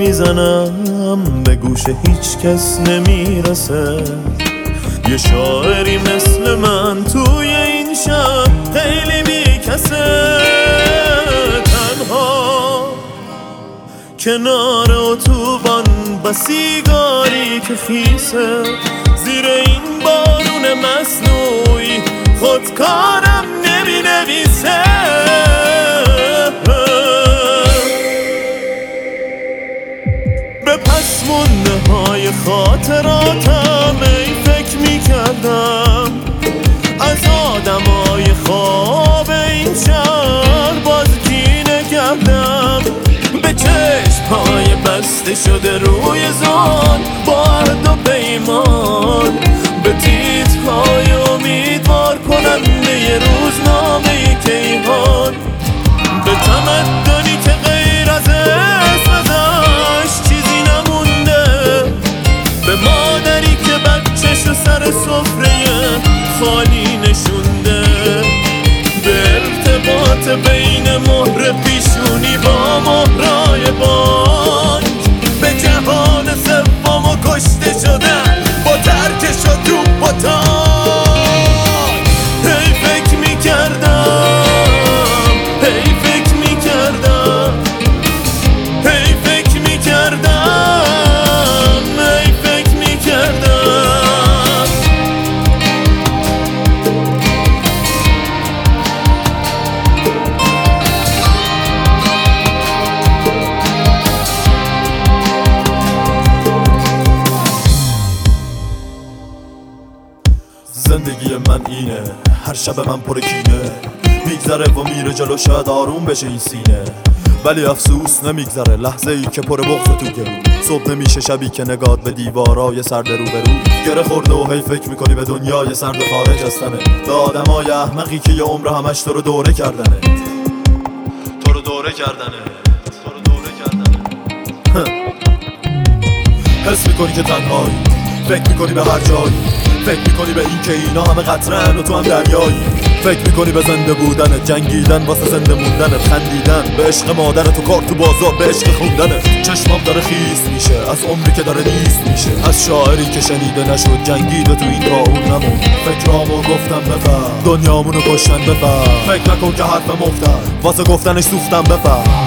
میزنم به گوش هیچ کس نمیرسه. یه شاعری مثل من توی این شب خیلی بیکسه، تنها کنار اتوبان با سیگاری که خیسه، زیر این بارون مصنوعی خودکارم نمینویسه. به پس مونده های خاطراتم ای فکر میکردم از آدمای خواب این شهر باز کینه کردم. به چشم‌های بسته شده روی زان با عهد و پیمان، به تیترهای امیدوار کننده ی روزنامه کیهان، به تمدنی که غیر از اسم ازش چیزی نمونده، به مادری که بچه‌شو سر سفره خالی نشونده، به ارتباط بین مهر پیشونی با مهرای بانک، به جهان سوم و کشته شدن با ترکش و توپ و تانک. هی فکر میکردم، هی فکر میکردم، هی فکر میکردم، هی فکر میکردم. زندگی من اینه، هر شب من پر کینه، میگذره و میره جلو، شاید آروم بشه این سینه، ولی افسوس نمیگذره لحظه ای که پر بغض تو گرو. صبح نمیشه شبی که نگات به دیوارای سرد رو به رو گره خورده و هی فکر میکنی به دنیای سرد خارج از تنه، به آدمای احمقی که یه عمر همش تو رو دوره کردنه، تو رو دوره کردنه، تو رو دوره کردنه. حس میکنی که تنهایی، فکر میکنی به هر جایی، فکر میکنی به این که اینا همه قطرن و تو هم دریایی، فکر میکنی به زنده بودنت، جنگیدن واسه زنده موندنت، خندیدن به عشق مادرت و کار تو بازار به عشق خوندنت. چشمام داره خیس میشه از عمری که داره نیست میشه، از شاعری که شنیده نشد جنگید و تو این طاعون نمون. فکرامو گفتم بفهم، دنیامونو کشتن بفهم، فکر نکن که حرف مفتن واسه گفتنش سوختم بفهم.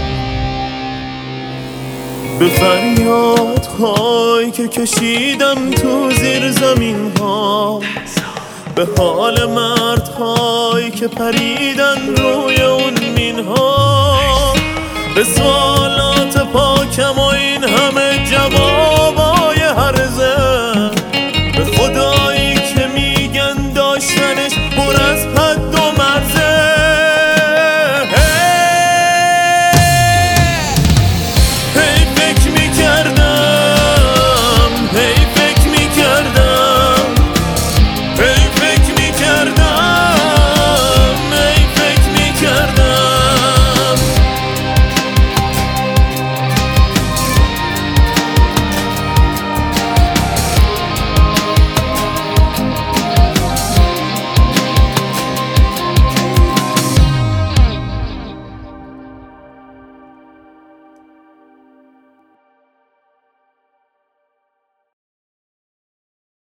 به فریادهایی که کشیدم تو زیر زمین ها، به حال مردهایی که پریدن روی اون مین ها، به سوالات پاکم